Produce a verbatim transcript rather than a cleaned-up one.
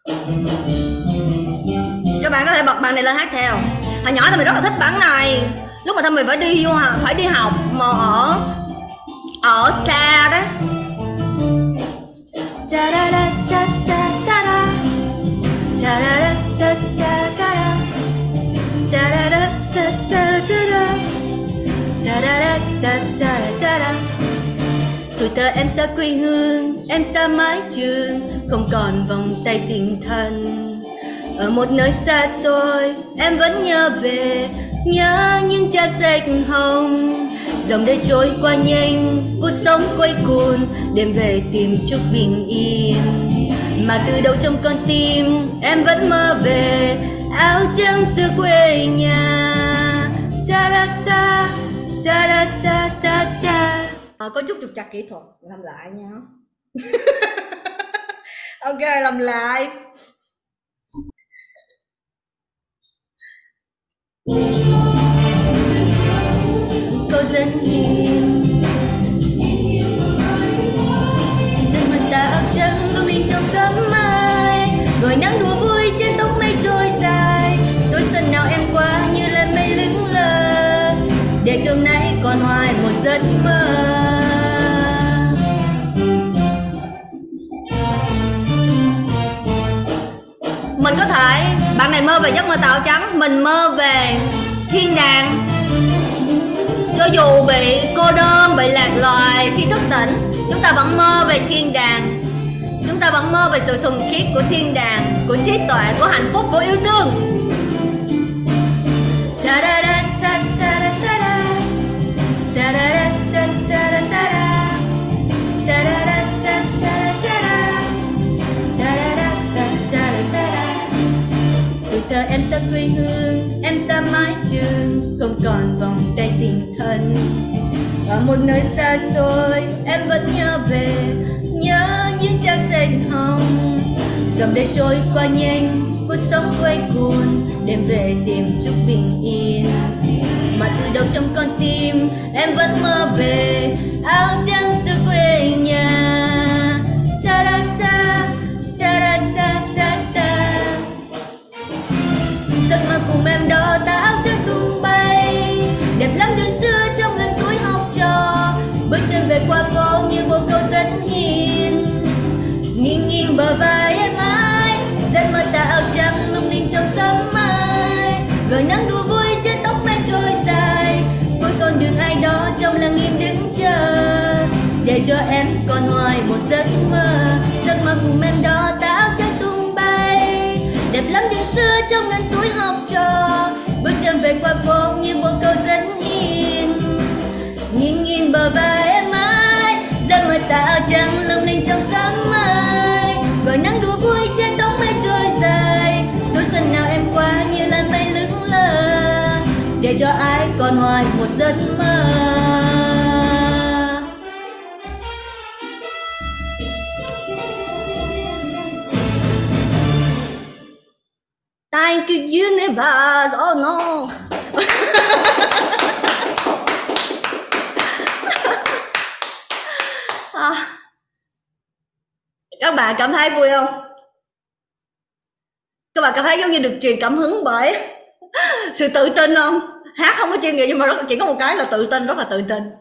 Các bạn có thể bật bài này lên hát theo. Hồi nhỏ thì mình rất là thích bản này. Lúc mà thằng mình phải đi du học, phải đi học mà ở ở xa đó. Tuổi thơ em xa quê hương, em xa mái trường, không còn vòng tay tình thân. Ở một nơi xa xôi, em vẫn nhớ về, nhớ những trái xanh hồng. Dòng đời trôi qua nhanh, cuộc sống quay cuồng, đêm về tìm chút bình yên. Mà từ đâu trong con tim, em vẫn mơ về áo trắng xưa quê nhà. Ta da ta, ta da ta ta ta. À, có chút trục trặc kỹ thuật, làm lại nha. Ok, làm lại. Cô dân hiền dừng mặt ta áo trắng lung linh trong sớm mai, gọi nắng đùa vui trên tóc mây trôi dài. Tối xuân nào em qua như là mây lững lờ, để trong nay còn hoài một giấc mơ. Mình có thể, bạn này mơ về giấc mơ tàu trắng, mình mơ về thiên đàng. Cho dù bị cô đơn, bị lạc loài khi thức tỉnh, chúng ta vẫn mơ về thiên đàng. Chúng ta vẫn mơ về sự thuần khiết của thiên đàng, của trí tuệ, của hạnh phúc, của yêu thương. Tuổi thơ em xa quê hương, em xa mái trường, không còn vòng tay tình thân. Ở một nơi xa xôi, em vẫn nhớ về, nhớ những trang xanh hồng. Dòng đời trôi qua nhanh, cuộc sống quay cuồng, đêm về tìm chút bình yên. Mà từ đâu trong con tim, em vẫn mơ về áo trắng xưa quê nhà. Ta da ta, ta da ta ta ta. Giấc mơ cùng em đó ta áo trắng tung bay, đẹp lắm đường xưa trong lần tuổi học trò. Bước chân về qua phố như một câu dẫn hiền, nghiêng nghiêng bờ vai em ái, giấc mơ ta áo trắng lung linh trong sớm mai, gọi nắng đùa vui trên tóc mây trôi dài. Cuối con đường ai đó trong lặng im đứng chờ, để cho em còn hoài một giấc mơ. Giấc mơ cùng em đó ta áo trắng tung bay, đẹp lắm đường xưa trong ngàn tuổi học trò. Bước chân về qua phố như một câu dẫn hiền, nghiêng nghiêng bờ vai em ái, giấc mơ ta áo trắng lung linh trong sớm mai, gọi nắng đùa vui trên tóc mây trôi dài. Tối xuân nào em qua như là mây lững lờ, để cho ai còn hoài một giấc mơ. Thank you universe. Oh no. À, các bạn cảm thấy vui không? Các bạn cảm thấy giống như được truyền cảm hứng bởi sự tự tin không? Hát không có chuyên nghiệp nhưng mà rất, chỉ có một cái là tự tin, rất là tự tin.